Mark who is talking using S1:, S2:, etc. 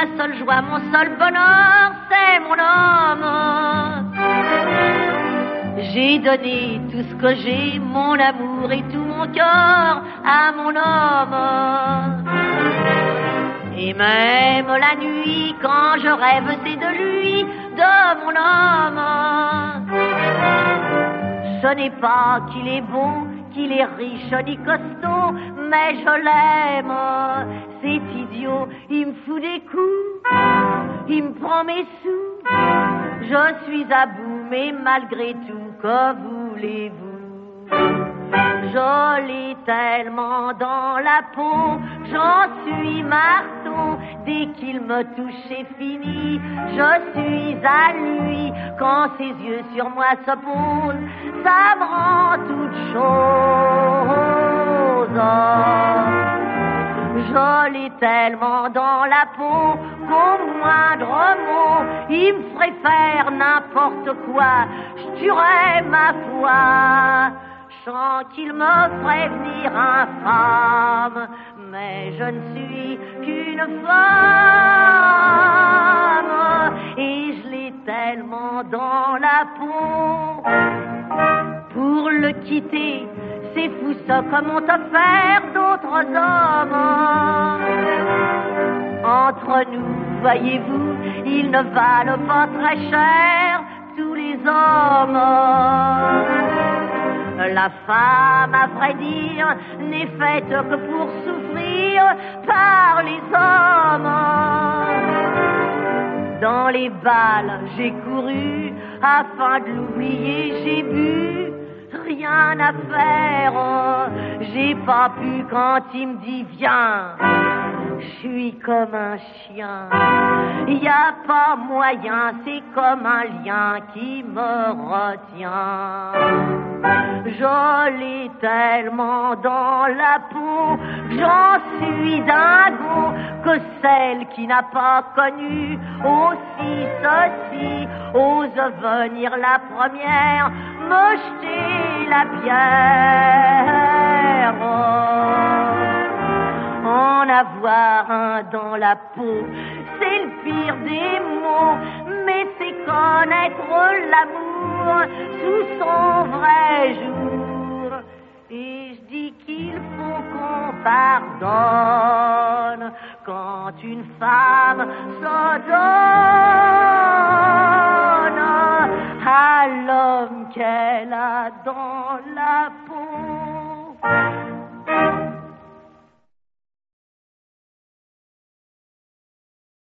S1: ma seule joie, mon seul bonheur, c'est mon homme. J'ai donné tout ce que j'ai, mon amour et tout mon cœur à mon homme. Et même la nuit, quand je rêve, c'est de lui, de mon homme. Ce n'est pas qu'il est beau, qu'il est riche ni costaud, mais je l'aime. C'est idiot, il me fout des coups, il me prend mes sous. Je suis à bout, mais malgré tout, que voulez-vous? Je l'ai tellement dans la peau, j'en suis marteau. Dès qu'il me touche, c'est fini. Je suis à lui quand ses yeux sur moi se posent. Ça me rend toute chose. Je l'ai tellement dans la peau qu'au moindre mot, il me ferait faire n'importe quoi. Je tuerais ma foi. Je sens qu'il me ferait venir infâme, mais je ne suis qu'une femme. Et je l'ai tellement dans la peau. Pour le quitter, c'est fou ça comme ont offert d'autres hommes. Entre nous, voyez-vous, ils ne valent pas très cher, tous les hommes. La femme, à vrai dire, n'est faite que pour souffrir par les hommes. Dans les bals, j'ai couru, afin de l'oublier, j'ai bu. Rien à faire, j'ai pas pu quand il me dit viens. Je suis comme un chien, y a pas moyen, c'est comme un lien qui me retient. Je l'ai tellement dans la peau, j'en suis dingo, que celle qui n'a pas connu aussi ceci ose venir la première me jeter la pierre. En avoir un dans la peau, c'est le pire des mots, mais c'est connaître l'amour sous son vrai jour. Et je dis qu'il faut qu'on pardonne quand une femme se donne à l'homme qu'elle a dans la peau.